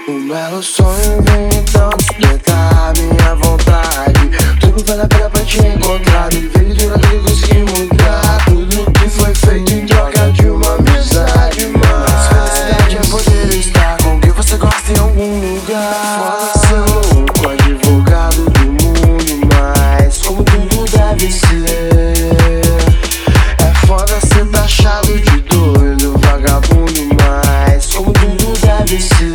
Um belo sonho vem então despertar minha vontade. Tudo vale a pena pra te encontrar. Viver de uma vida consegui mudar tudo que foi feito em troca de uma amizade. Mas felicidade é poder estar com quem você gosta em algum lugar. Foda ser louco, advogado do mundo, mas como tudo deve ser. É foda ser taxado de doido, vagabundo, mas como tudo deve ser.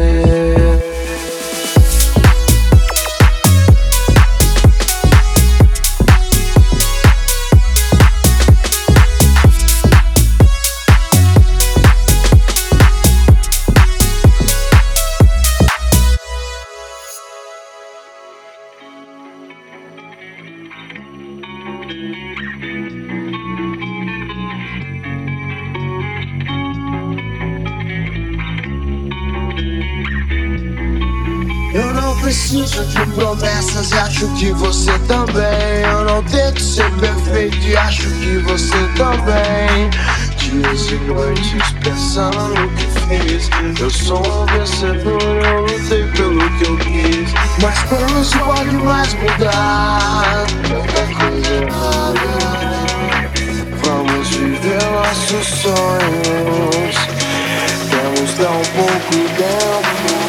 Eu não preciso de promessas e acho que você também. Eu não tento ser perfeito e acho que você também. Dias e noites pensando no que fiz. Eu sou um vencedor, eu lutei pelo que eu quis. Mas quando não se pode mais mudar tanta coisa errada. Vamos viver nossos sonhos. Vamos dar um pouco de tempo.